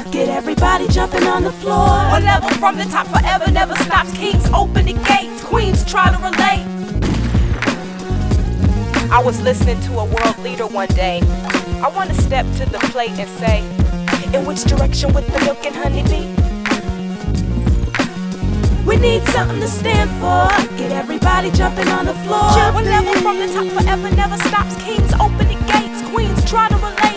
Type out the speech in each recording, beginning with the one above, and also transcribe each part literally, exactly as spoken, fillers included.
Get everybody jumping on the floor. One level from the top forever never stops. Kings open the gates, queens try to relate. I was listening to a world leader one day. I want to step to the plate and say, in which direction would the milk and honey be? We need something to stand for. Get everybody jumping on the floor. One level from the top forever never stops. Kings open the gates, queens try to relate.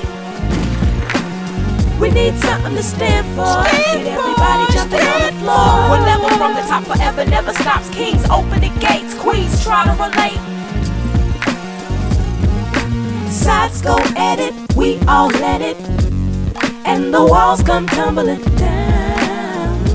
We need something to stand for. Get everybody jumping on the floor. One level from the top forever never stops. Kings open the gates, queens try to relate. Sides go at it, we all let it, and the walls come tumbling down.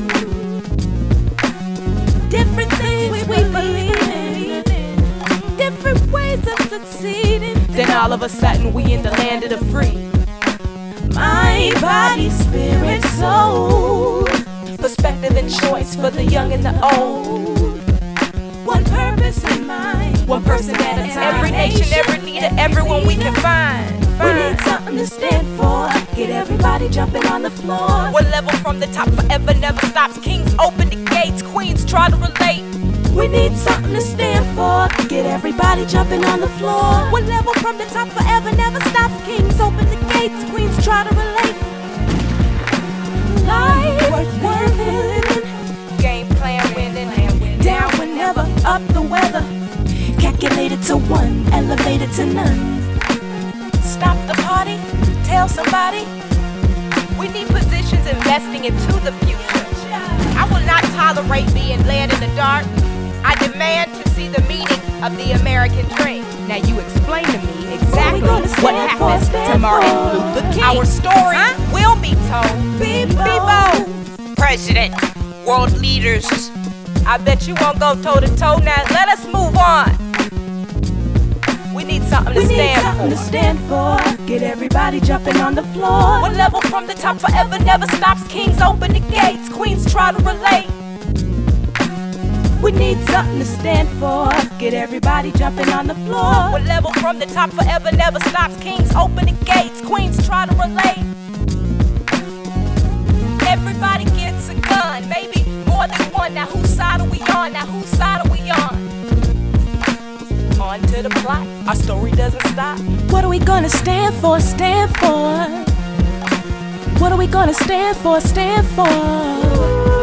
Different things we believe in, different ways of succeeding. Then all of a sudden we in the land of the free. Mind, body, spirit, soul. Perspective and choice for the young and the old. One purpose in mind, one person at a time. Every nation, every leader, everyone we can find. We need something to stand for. Get everybody jumping on the floor. One level from the top forever never stops. Kings open the gates, queens try to relate. We need something to stand for. Get everybody jumping on the floor. One level from the top forever never stops. Kings open the gates, queens try to relate. Life worth living, game plan winning. Down whenever, up the weather. Calculated to one, elevated to none. Stop the party, tell somebody. We need positions investing into the future. I will not tolerate being led in the dark. I demand to see the meaning of the American dream. Now you explain to me exactly what happened to Martin Luther King. Our story huh? will be told. Bebo, President, world leaders. I bet you won't go toe to toe now. Let us move on. We need something to we stand need something for. to stand for. Get everybody jumping on the floor. One level from the top forever never stops. Kings open the gates, queens try to relate. We need something to stand for. Get everybody jumping on the floor. One level from the top forever never stops. Kings open the gates, queens try to relate. Everybody gets a gun, maybe more than one. Now whose side are we on? Now whose side are we on? On to the plot, our story doesn't stop. What are we gonna stand for, stand for? What are we gonna stand for, stand for?